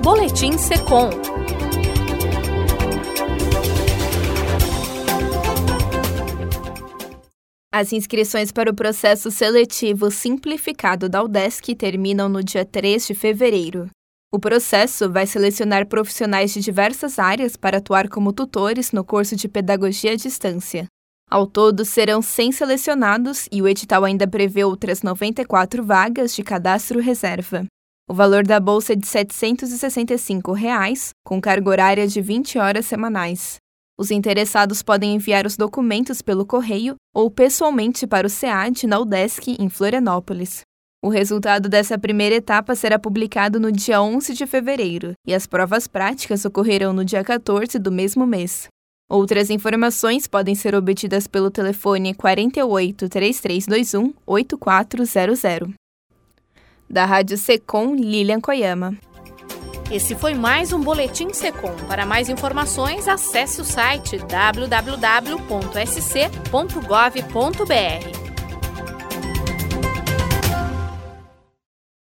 Boletim Secom. As inscrições para o processo seletivo simplificado da UDESC terminam no dia 3 de fevereiro. O processo vai selecionar profissionais de diversas áreas para atuar como tutores no curso de Pedagogia à Distância. Ao todo, serão 100 selecionados e o edital ainda prevê outras 94 vagas de cadastro reserva. O valor da bolsa é de R$ 765, com carga horária de 20 horas semanais. Os interessados podem enviar os documentos pelo correio ou pessoalmente para o SEAD na UDESC, em Florianópolis. O resultado dessa primeira etapa será publicado no dia 11 de fevereiro e as provas práticas ocorrerão no dia 14 do mesmo mês. Outras informações podem ser obtidas pelo telefone 48 3321 8400. Da Rádio Secom, Lilian Koyama. Esse foi mais um Boletim Secom. Para mais informações, acesse o site www.sc.gov.br.